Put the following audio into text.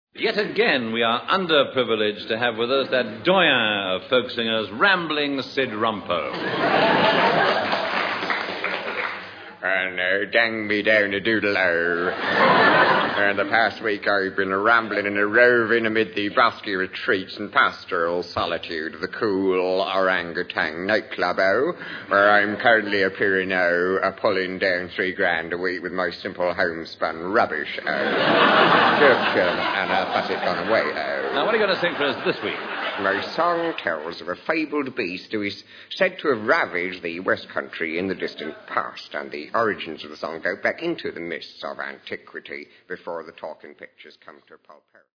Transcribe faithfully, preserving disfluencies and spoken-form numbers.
Yet again, we are underprivileged to have with us that doyen of folk singers, Rambling Sid Rumpo. And uh, dang me down a doodle-o. And the past week I've been rambling and roving amid the bosky retreats and pastoral solitude of the cool orangutan nightclub-o, where I'm currently appearing now, uh, pulling down three grand a week with my simple homespun rubbish-o. and I'll pass it on away-o. Now, what are you going to sing for us this week? My song tells of a fabled beast who is said to have ravaged the West Country in the distant past, and the origins of the song go back into the mists of antiquity before the talking pictures come to pulp.